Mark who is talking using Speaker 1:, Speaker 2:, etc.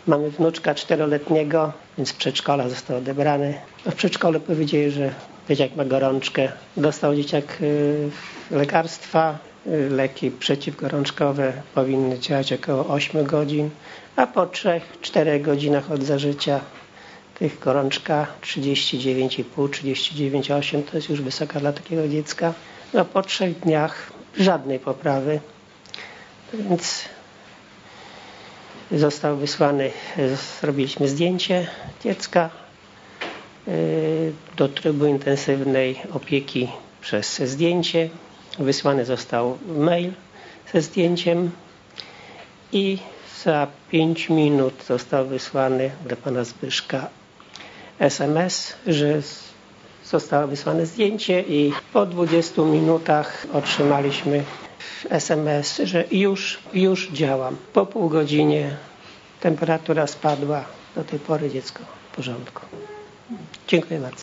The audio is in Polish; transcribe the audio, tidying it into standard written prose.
Speaker 1: Mamy wnuczka 4-letniego, więc z przedszkola został odebrany. W przedszkolu powiedzieli, że dzieciak ma gorączkę. Dostał dzieciak lekarstwa, leki przeciwgorączkowe powinny działać około 8 godzin, a po 3-4 godzinach od zażycia tych gorączka 39,5, 39,8 to jest już wysoka dla takiego dziecka. A po 3 dniach żadnej poprawy, więc został wysłany, zrobiliśmy zdjęcie dziecka do trybu intensywnej opieki przez zdjęcie. Wysłany został mail ze zdjęciem i za 5 minut został wysłany do pana Zbyszka SMS, że zostało wysłane zdjęcie i po 20 minutach otrzymaliśmy SMS, że już działam. Po pół godzinie temperatura spadła. Do tej pory dziecko w porządku. Dziękuję bardzo.